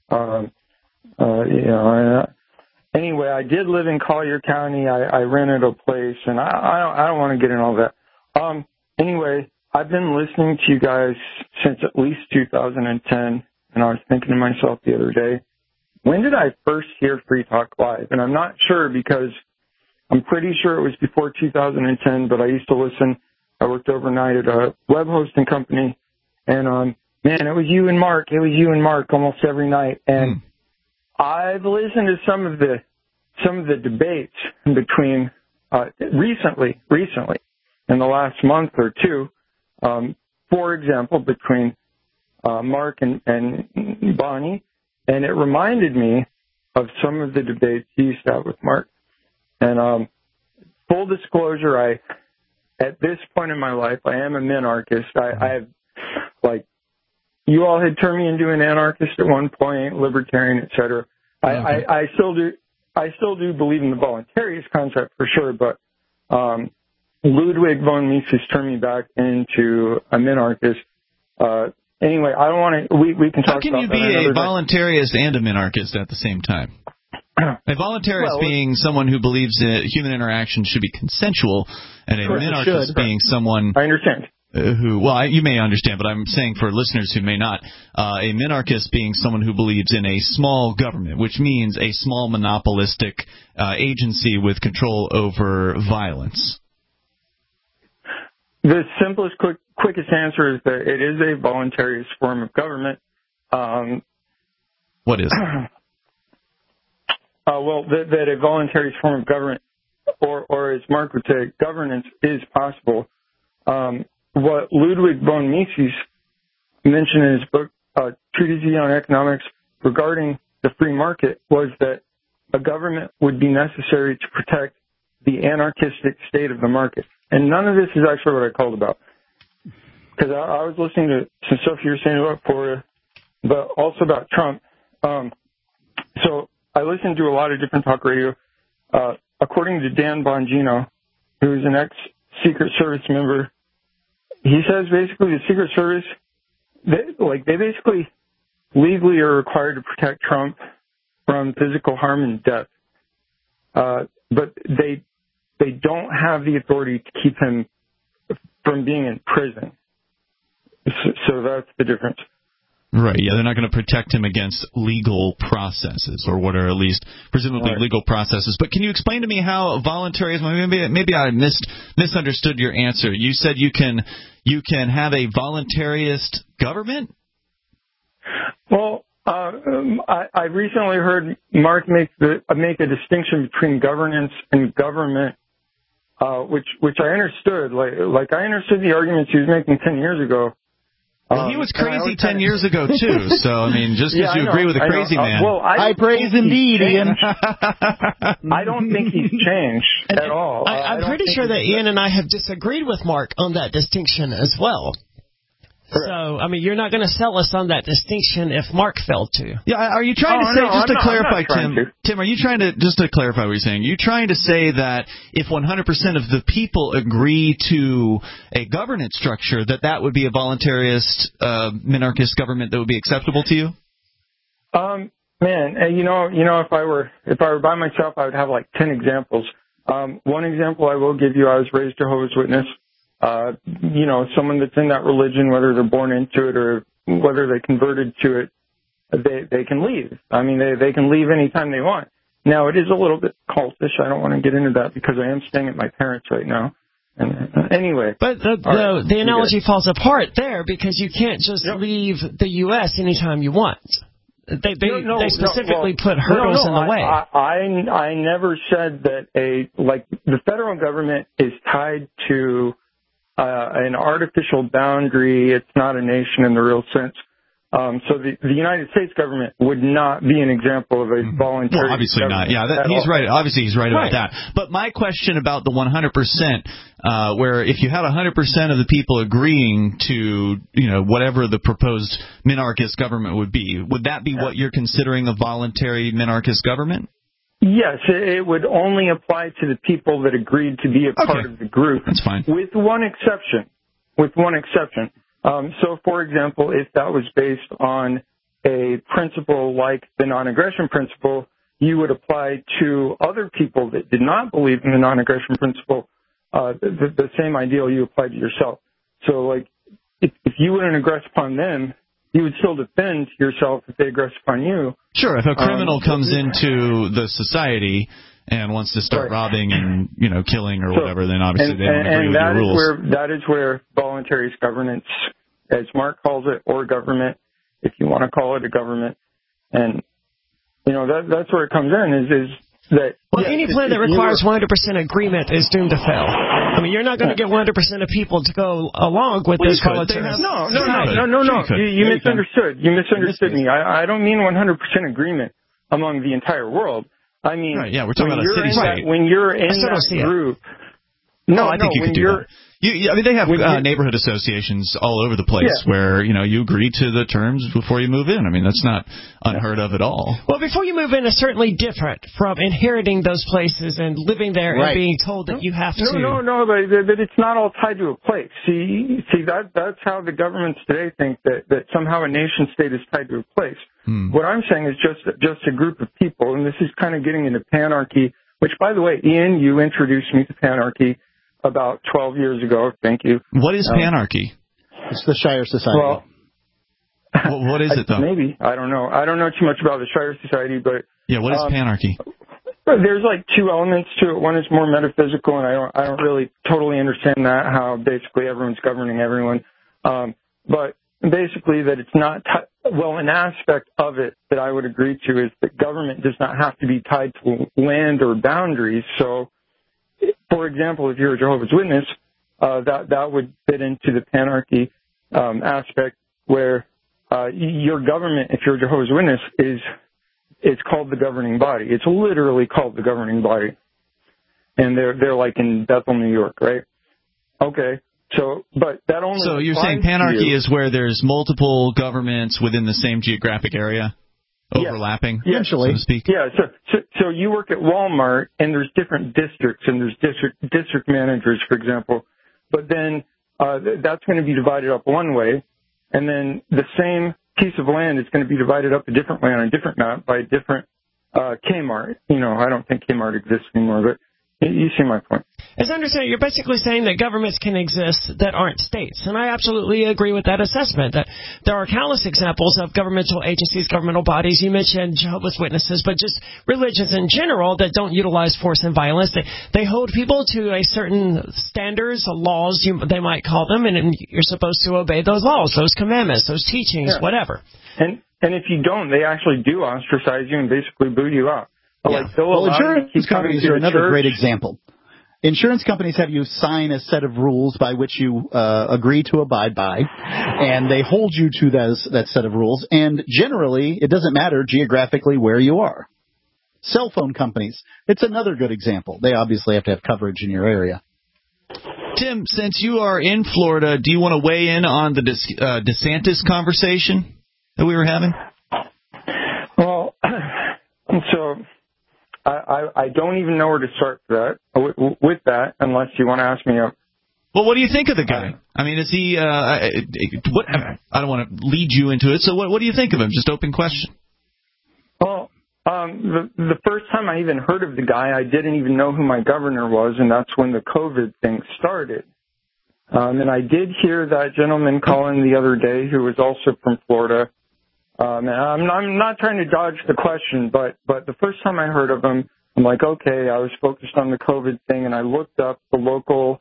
Anyway, I did live in Collier County. I rented a place, and I don't want to get in all that. Anyway, I've been listening to you guys since at least 2010, and I was thinking to myself the other day, when did I first hear Free Talk Live? And I'm not sure because I'm pretty sure it was before 2010, but I used to listen. I worked overnight at a web hosting company, and, man, it was you and Mark. It was you and Mark almost every night, and I've listened to some of the debates between recently in the last month or two. For example, between Mark and Bonnie, and it reminded me of some of the debates he used to have with Mark. And full disclosure, at this point in my life, I am a minarchist. I have, like, you all had turned me into an anarchist at one point, libertarian, etc. I still do believe in the voluntarist concept for sure, but Ludwig von Mises turned me back into a minarchist. Anyway, I don't want to. We can talk about that. How can you be a voluntarist and a minarchist at the same time? A voluntarist being someone who believes that human interaction should be consensual, and a minarchist being someone. I understand. You may understand, but I'm saying for listeners who may not, a minarchist being someone who believes in a small government, which means a small monopolistic agency with control over violence. The simplest, quickest answer is that it is a voluntarist form of government. What is? That a voluntary form of government, or as Mark would say, governance is possible. What Ludwig von Mises mentioned in his book, Treatise on Economics, regarding the free market was that a government would be necessary to protect the anarchistic state of the market. And none of this is actually what I called about. Because I was listening to some stuff you were saying about Florida, but also about Trump. So I listened to a lot of different talk radio. According to Dan Bongino, who's an ex-Secret Service member, he says basically the Secret Service, they basically legally are required to protect Trump from physical harm and death. But they don't have the authority to keep him from being in prison. So that's the difference. Right, yeah, they're not going to protect him against legal processes, or what are at least presumably legal processes. But can you explain to me how voluntarism, maybe I misunderstood your answer. You said you can have a voluntarist government? Well, I recently heard Mark make a distinction between governance and government, which I understood. Like I understood the arguments he was making 10 years ago. Well, he was crazy 10 years ago, too. So, I mean, just because you agree with a crazy man. I praise indeed, Ian. I don't think he's changed at all. I'm pretty sure that Ian and I have disagreed with Mark on that distinction as well. Correct. So, I mean, you're not going to sell us on that distinction if Mark failed to. Yeah, are you trying to say, just to clarify, Tim, are you trying to, just to clarify what you're saying, you trying to say that if 100% of the people agree to a governance structure, that would be a voluntarist, minarchist government that would be acceptable to you? Man, if I were by myself, I would have like 10 examples. One example I will give you, I was raised Jehovah's Witness. Someone that's in that religion, whether they're born into it or whether they converted to it, they can leave. I mean, they can leave anytime they want. Now, it is a little bit cultish. I don't want to get into that because I am staying at my parents' right now. And anyway. But the analogy falls apart there because you can't just leave the U.S. anytime you want. They specifically put hurdles in the way. I never said that the federal government is tied to an artificial boundary. It's not a nation in the real sense. So the United States government would not be an example of a voluntary. Well, obviously not. Yeah, he's right. Obviously, he's right about that. But my question about the 100%, where if you had 100% of the people agreeing to, whatever the proposed minarchist government would be, would that be what you're considering a voluntary minarchist government? Yes, it would only apply to the people that agreed to be a part of the group. That's fine. With one exception. So, for example, if that was based on a principle like the non-aggression principle, you would apply to other people that did not believe in the non-aggression principle the same ideal you applied to yourself. So, if you wouldn't aggress upon them, you would still defend yourself if they aggress upon you. Sure, if a criminal comes into the society and wants to start robbing and killing or whatever, then obviously they don't agree with your rules. That is where voluntary governance, as Mark calls it, or government, if you want to call it a government, and that's where it comes in. Is that any plan that requires 100% agreement is doomed to fail. I mean, you're not going to get 100% of people to go along with this voluntary. No. You misunderstood. You misunderstood me. I don't mean 100% agreement among the entire world. I mean, we're talking about a city state. When you're in that group, I think you could do that. I mean, they have neighborhood associations all over the place where, you agree to the terms before you move in. I mean, that's not unheard of at all. Well, before you move in is certainly different from inheriting those places and living there and being told that you have to. No, but it's not all tied to a place. See, that's how the governments today think that somehow a nation state is tied to a place. What I'm saying is just a group of people, and this is kind of getting into panarchy, which, by the way, Ian, you introduced me to panarchy about 12 years ago. Thank you. What is panarchy? It's the Shire Society. Well, what is it, though? Maybe. I don't know. I don't know too much about the Shire Society, but... Yeah, what is panarchy? There's like two elements to it. One is more metaphysical, and I don't really totally understand that, how basically everyone's governing everyone. But basically that it's not... an aspect of it that I would agree to is that government does not have to be tied to land or boundaries. So, for example, if you're a Jehovah's Witness, that would fit into the panarchy aspect where your government, if you're a Jehovah's Witness, it's called the governing body. It's literally called the governing body. And they're like in Bethel, New York, right? Okay. So you're saying panarchy is where there's multiple governments within the same geographic area? Overlapping, so to speak. Yeah, so you work at Walmart, and there's different districts, and there's district managers, for example. But then that's going to be divided up one way, and then the same piece of land is going to be divided up a different way on a different map by a different Kmart. I don't think Kmart exists anymore, but you see my point. As I understand it, you're basically saying that governments can exist that aren't states. And I absolutely agree with that assessment, that there are countless examples of governmental agencies, governmental bodies. You mentioned Jehovah's Witnesses, but just religions in general that don't utilize force and violence. They hold people to a certain standards, laws, they might call them, and you're supposed to obey those laws, those commandments, those teachings, whatever. And if you don't, they actually do ostracise you and basically boo you out. Insurance companies are another great example. Insurance companies have you sign a set of rules by which you agree to abide by, and they hold you to that set of rules, and generally it doesn't matter geographically where you are. Cell phone companies, it's another good example. They obviously have to have coverage in your area. Tim, since you are in Florida, do you want to weigh in on the DeSantis conversation that we were having? Well, so... I don't even know where to start with that, unless you want to ask me. Well, what do you think of the guy? I mean, is he? I don't want to lead you into it. So, what do you think of him? Just open question. Well, the first time I even heard of the guy, I didn't even know who my governor was, and that's when the COVID thing started. And I did hear that gentleman call in the other day, who was also from Florida. And I'm not trying to dodge the question, but the first time I heard of him, I'm like, okay, I was focused on the COVID thing, and I looked up the local,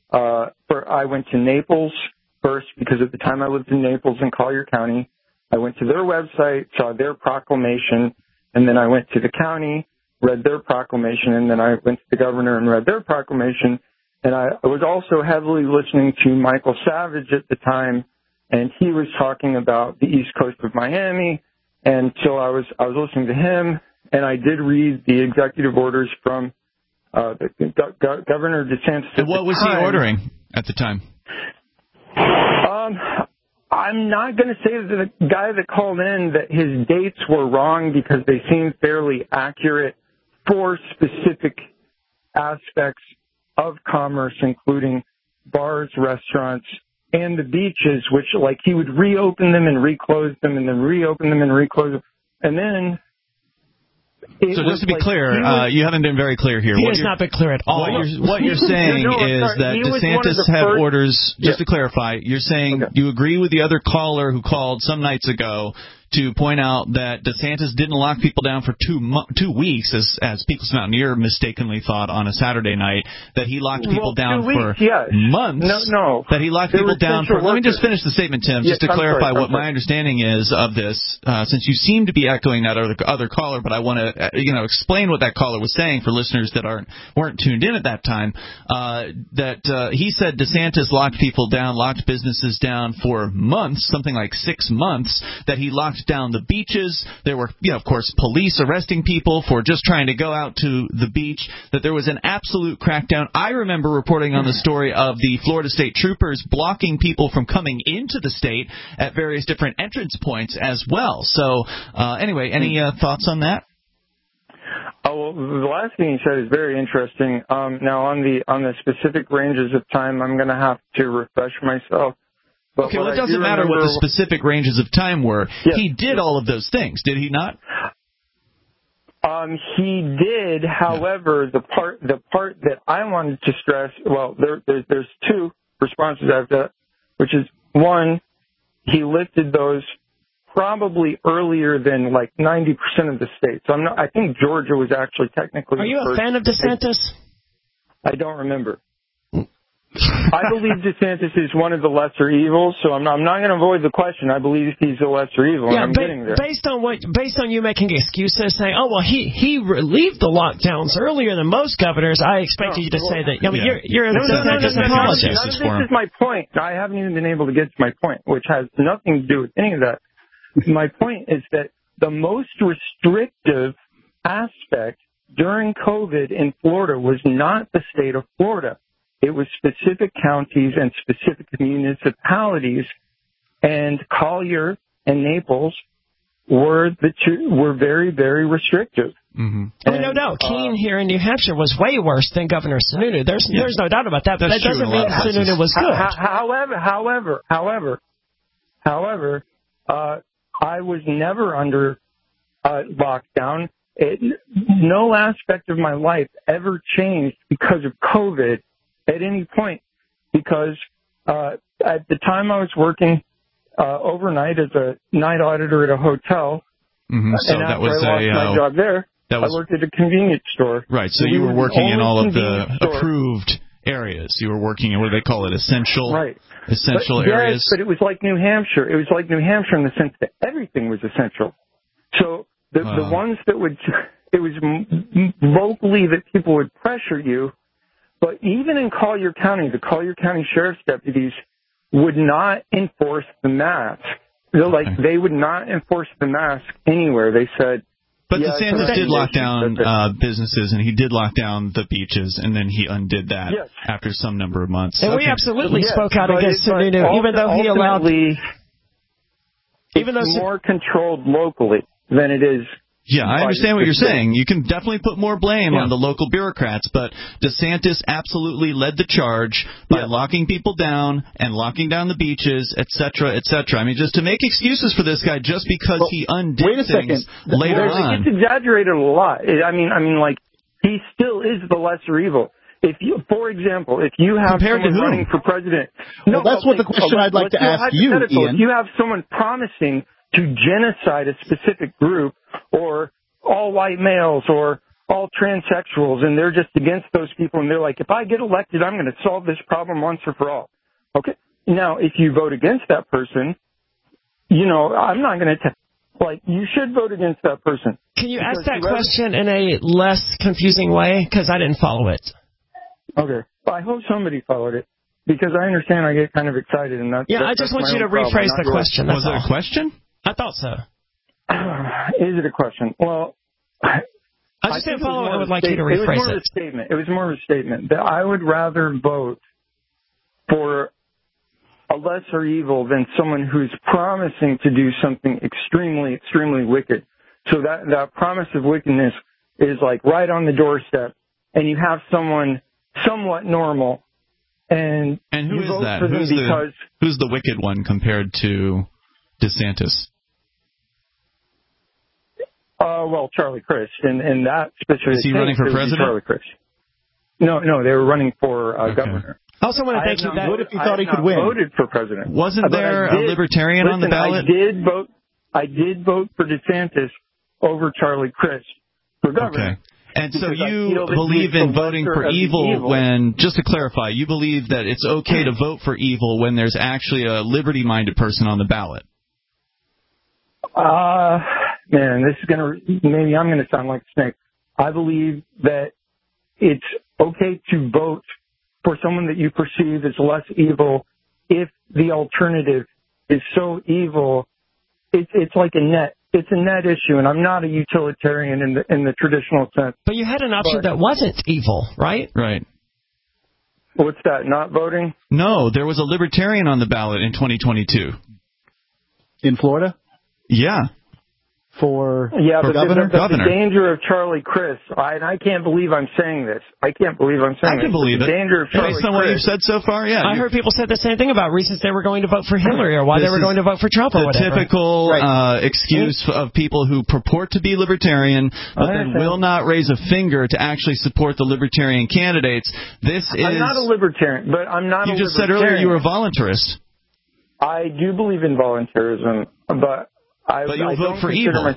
I went to Naples first, because at the time I lived in Naples in Collier County. I went to their website, saw their proclamation, and then I went to the county, read their proclamation, and then I went to the governor and read their proclamation. And I was also heavily listening to Michael Savage at the time, and he was talking about the East Coast of Miami, and so I was listening to him, and I did read the executive orders from Governor DeSantis. And what was he ordering at the time? I'm not going to say that the guy that called in that his dates were wrong, because they seemed fairly accurate for specific aspects of commerce, including bars, restaurants, and the beaches, which, like, he would reopen them and reclose them, and then reopen them and reclose them. And then... So just to be clear, you haven't been very clear here. He has not been clear at all. What you're saying is that DeSantis have orders, just to clarify, you're saying you agree with the other caller who called some nights ago to point out that DeSantis didn't lock people down for 2 weeks, as Peakless Mountaineer mistakenly thought on a Saturday night, that he locked people down for months. No. That he locked people down for... Let me just finish the statement, Tim, just to clarify what my understanding is of this, since you seem to be echoing that other caller, but I want to explain what that caller was saying for listeners that weren't tuned in at that time, that he said DeSantis locked people down, locked businesses down for months, something like 6 months, that he locked locked down the beaches. There were, of course, police arresting people for just trying to go out to the beach, that there was an absolute crackdown. I remember reporting on the story of the Florida State Troopers blocking people from coming into the state at various different entrance points as well. So, anyway, any thoughts on that? Oh, well, the last thing you said is very interesting. Now, on the specific ranges of time, I'm going to have to refresh myself. But okay, well, it doesn't matter what the specific ranges of time were. Yes. He did all of those things, did he not? He did. However, the part that I wanted to stress, well, there's two responses after that, which is, one, he lifted those probably earlier than like 90% of the states. So I think Georgia was actually technically. Are you a fan of DeSantis? I don't remember. I believe DeSantis is one of the lesser evils, so I'm not going to avoid the question. I believe he's a lesser evil, and I'm getting there. Based on you making excuses, saying, "Oh well, he relieved the lockdowns earlier than most governors," I expected you to say that. I mean, you're a DeSantis apologist. This is my point. I haven't even been able to get to my point, which has nothing to do with any of that. My point is that the most restrictive aspect during COVID in Florida was not the state of Florida. It was specific counties and specific municipalities, and Collier and Naples were very, very restrictive. Mm-hmm. No doubt. Keene here in New Hampshire was way worse than Governor Sununu. There's no doubt about that. But that doesn't mean Sununu was good. However, I was never under lockdown. No aspect of my life ever changed because of COVID at any point, because at the time I was working overnight as a night auditor at a hotel, mm-hmm. So and that after was I lost my job there, I worked at a convenience store. Right, so you were working in all of the approved areas. You were working in, what do they call it, essential areas? Yes, but it was like New Hampshire. It was like New Hampshire in the sense that everything was essential. So the ones that it was locally that people would pressure you. But even in Collier County, the Collier County Sheriff's deputies would not enforce the mask. They would not enforce the mask anywhere. They said. But DeSantis did lock down businesses, and he did lock down the beaches, and then he undid that after some number of months. And we absolutely spoke out against Sununu, even though he allowed. Even though it's more controlled locally than it is. Yeah, I understand what you're saying. You can definitely put more blame on the local bureaucrats, but DeSantis absolutely led the charge by locking people down and locking down the beaches, et cetera, et cetera. I mean, just to make excuses for this guy just because he undid things later on. It's exaggerated a lot. I mean, like, he still is the lesser evil. For example, if you have someone running for president. Well, that's what the question I'd like to ask you, Ian. If you have someone promising to genocide a specific group, or all white males, or all transsexuals, and they're just against those people, and they're like, if I get elected, I'm going to solve this problem once and for all. Okay. Now, if you vote against that person, I'm not going to you should vote against that person. Can you ask that question in a less confusing way? Because I didn't follow it. Okay. Well, I hope somebody followed it, because I understand I get kind of excited. And I just want you to rephrase the question. Was it a question? I thought so. Is it a question? Well, I just didn't follow it. I would like you to rephrase it. It was more of a statement that I would rather vote for a lesser evil than someone who's promising to do something extremely, extremely wicked. So that promise of wickedness is like right on the doorstep, and you have someone somewhat normal, and who you is vote that? for them Who's the wicked one compared to DeSantis? Well, Charlie Crist, and that specific. Is he running for president? Charlie Crist. No, they were running for governor. I also want to thank you. What if he thought he could win? I voted for president. Wasn't there a libertarian on the ballot? I did vote for DeSantis over Charlie Crist for governor. Okay. And so you believe in voting for evil when, just to clarify, you believe that it's okay to vote for evil when there's actually a liberty-minded person on the ballot? Man, maybe I'm gonna sound like a snake. I believe that it's okay to vote for someone that you perceive as less evil if the alternative is so evil it's like a net. It's a net issue, and I'm not a utilitarian in the traditional sense. But you had an option that wasn't evil, right? Right. What's that? Not voting? No, there was a libertarian on the ballot in 2022. In Florida? Yeah. For governor? Governor. The danger of Charlie Crist, and I can't believe I'm saying this. I can believe it. The danger of Charlie Crist. Based on what you've said so far, yeah. I heard people said the same thing about reasons they were going to vote for Hillary or why they were going to vote for Trump or whatever. The typical excuse of people who purport to be libertarian but then will not raise a finger to actually support the libertarian candidates. I'm not a libertarian, but I'm not a libertarian. You just said earlier you were a voluntarist. I do believe in voluntarism, but you'll vote for evil.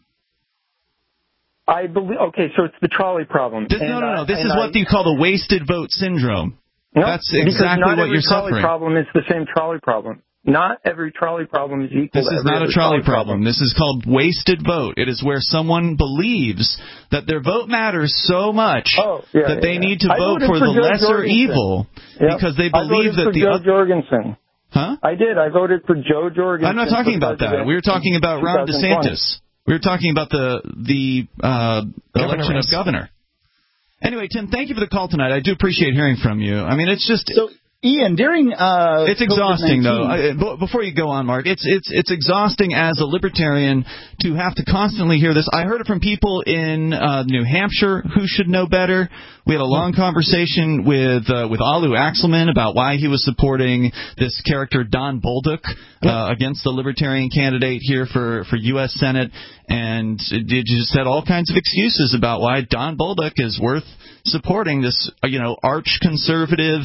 I believe. Okay, so it's the trolley problem. No. This is what you call the wasted vote syndrome. No, that's exactly what you're suffering. Not every trolley problem is the same trolley problem. Not every trolley problem is equal. This is not a trolley problem. This is called wasted vote. It is where someone believes that their vote matters so much that they need to vote for the lesser evil because they believe that the other. Jorgensen. Huh? I did. I voted for Joe Jorgensen. I'm not talking about that. We were talking about Ron DeSantis. We were talking about the election of governor. Anyway, Tim, thank you for the call tonight. I do appreciate hearing from you. I mean, it's just... So, Ian, during it's exhausting, though. Before you go on, Mark, it's exhausting as a libertarian to have to constantly hear this. I heard it from people in New Hampshire who should know better. We had a long conversation with Alu Axelman about why he was supporting this character Don Bolduc against the libertarian candidate here for U.S. Senate, and it just had all kinds of excuses about why Don Bolduc is worth supporting, this arch conservative,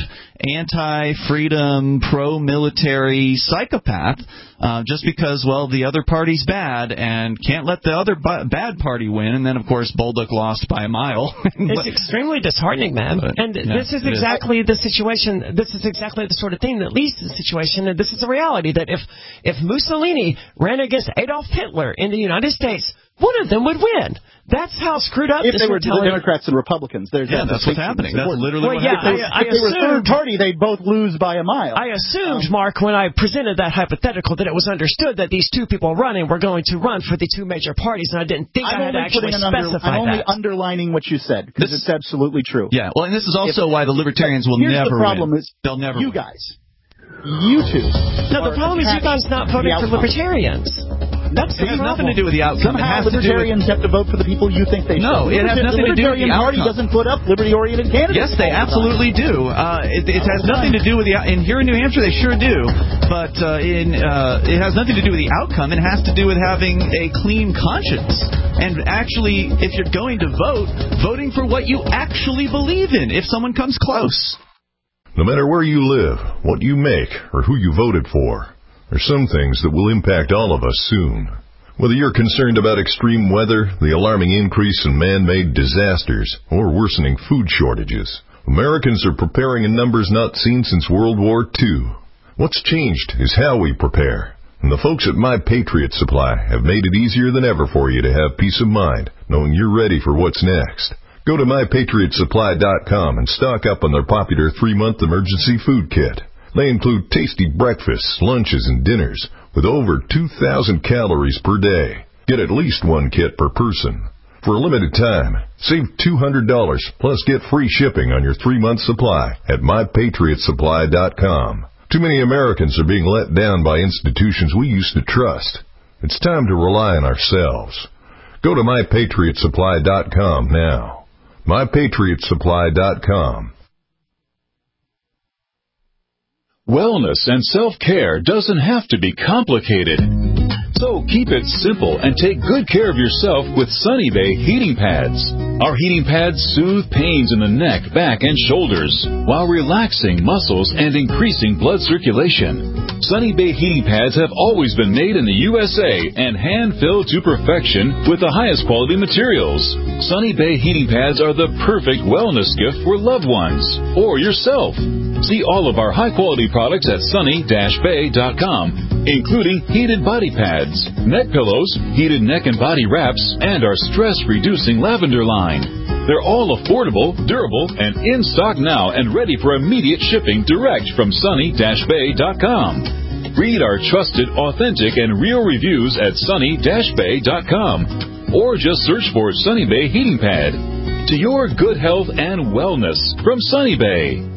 anti-freedom, pro-military psychopath, just because the other party's bad and can't let the other bad party win. And then of course Bolduc lost by a mile. It's extremely disheartening, man. This is exactly the situation. This is exactly the sort of thing that leads to the situation. And this is the reality that if Mussolini ran against Adolf Hitler in the United States, one of them would win. That's how screwed up if this they were Democrats and Republicans. That's what's happening. That's literally what happened. If they were third party, they'd both lose by a mile. I assumed, Mark, when I presented that hypothetical, that it was understood that these two people running were going to run for the two major parties, and I didn't think I had to actually specify that. I'm only underlining what you said, because it's absolutely true. Yeah, well, and this is also why the libertarians will never win. The problem is they'll never you win. guys. You two. No, the problem is you guys not voting for libertarians. It has nothing to do with the outcome. Somehow libertarians have to vote for the people you think they should. No, it has nothing to do with the outcome. The Libertarian Party doesn't put up liberty-oriented candidates. Yes, they absolutely do. It has nothing to do with the... And here in New Hampshire, they sure do. But it has nothing to do with the outcome. It has to do with having a clean conscience. And actually, if you're going to vote, voting for what you actually believe in, if someone comes close. No matter where you live, what you make, or who you voted for, there's some things that will impact all of us soon. Whether you're concerned about extreme weather, the alarming increase in man-made disasters, or worsening food shortages, Americans are preparing in numbers not seen since World War II. What's changed is how we prepare. And the folks at My Patriot Supply have made it easier than ever for you to have peace of mind, knowing you're ready for what's next. Go to MyPatriotSupply.com and stock up on their popular 3-month emergency food kit. They include tasty breakfasts, lunches, and dinners with over 2,000 calories per day. Get at least one kit per person. For a limited time, save $200 plus get free shipping on your 3-month supply at MyPatriotSupply.com. Too many Americans are being let down by institutions we used to trust. It's time to rely on ourselves. Go to MyPatriotSupply.com now. MyPatriotSupply.com. Wellness and self-care doesn't have to be complicated. So keep it simple and take good care of yourself with Sunny Bay heating pads. Our heating pads soothe pains in the neck, back, and shoulders while relaxing muscles and increasing blood circulation. Sunny Bay heating pads have always been made in the USA and hand-filled to perfection with the highest quality materials. Sunny Bay heating pads are the perfect wellness gift for loved ones or yourself. See all of our high-quality products at sunny-bay.com, including heated body pads, neck pillows, heated neck and body wraps, and our stress-reducing lavender line. They're all affordable, durable, and in stock now and ready for immediate shipping direct from sunny-bay.com. Read our trusted, authentic, and real reviews at sunny-bay.com or just search for Sunny Bay Heating Pad. To your good health and wellness from Sunny Bay.